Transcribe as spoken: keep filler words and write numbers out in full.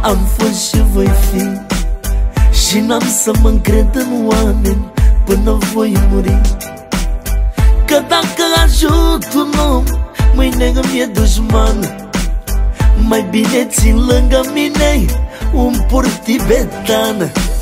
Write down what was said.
Am fost și voi fi, și n-am să mă încred în oameni până voi muri. Că dacă ajut un om, mâine îmi e dușman. Mai bine țin lângă mine un pur tibetan.